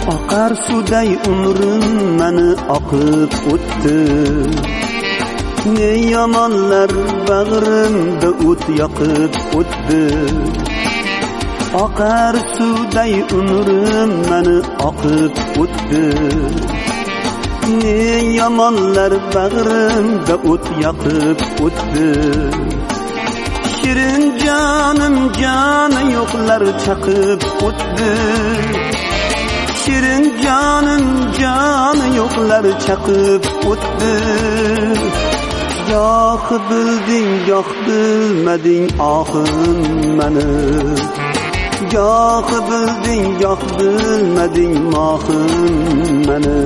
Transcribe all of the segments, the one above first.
Oqar suday umrim meni oqib o'tdi. Ne yomonlar bag'rimda o't yoqib o'tdi. Oqar suday umrim meni oqib o'tdi. Ne yomonlar bag'rimda o't yoqib o'tdi. Shirin jonim joni yo'qlar chaqib o'tdi. Shirin jonim joni yo'qlar chaqib o'tdi. Yo'q bilding, yo'q bilmading oxim meni. Yo'q bilding, yo'q bilmading moxim meni.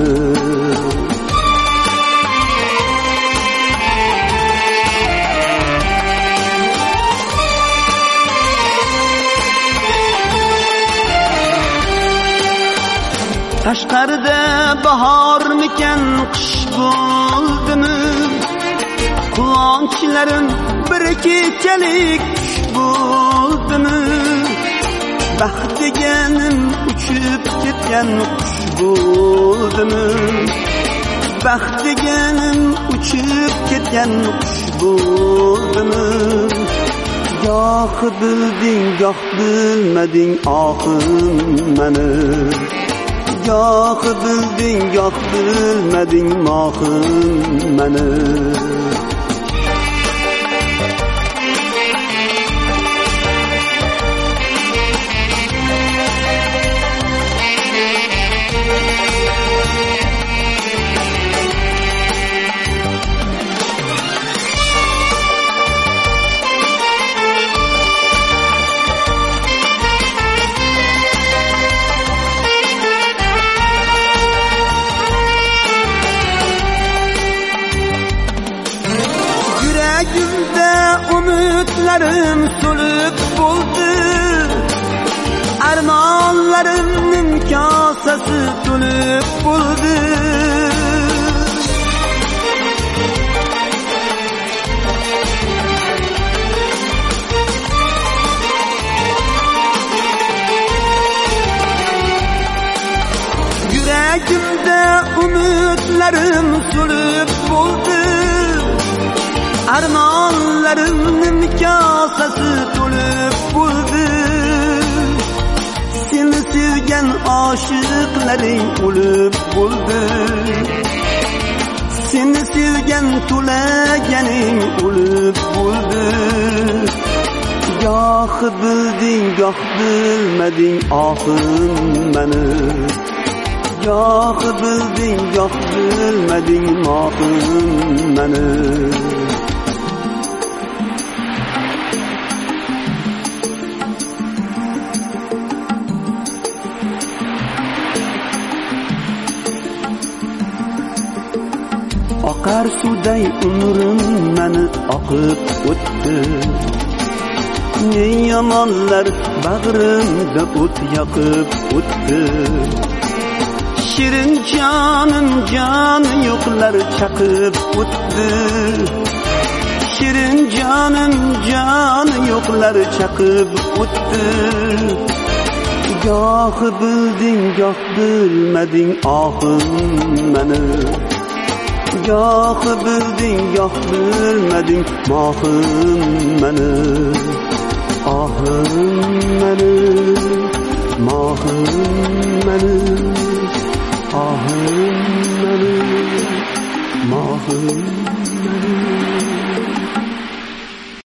Qashqarda bahormikan qish bo'ldimi? Qulonchlarim bir kechalik tush bo'ldimi? Baxt deganim uchib ketgan qush bo'ldimi? Baxt deganim uchib ketgan qush bo'ldimi? Yo'q bilding, yo'q bilmading oxim meni. Yo'q bilding, yo'q bilmading moxim meni. Yuragimda umidlarim so'lib bo'ldi. Armonlarimning kosasi to'lib bo'ldi. Yuragimda umidlarim so'lib bo'ldi. Armonlarimning kosasi to'lib bo'ldi. Seni sevgan oshiqlaring o'lib bo'ldi. Seni sevgan to'laganing o'lib bo'ldi. Yo'q bilding, yo'q bilmading oxim meni. Yo'q bilding, yo'q bilmading moxim meni. Oqar suday umrim meni oqib o'tdi. Ne yomonlar bag'rimda o't yoqib o'tdi. Shirin jonim joni yo'qlar chaqib o'tdi. Shirin jonim joni yo'qlar chaqib o'tdi. Yo'q bilding, yo'q bilmading oxim meni. Yo'q bilding, yo'q bilmading moxim meni. Ohim meni, moxim meni. Ahim meni, moxim meni.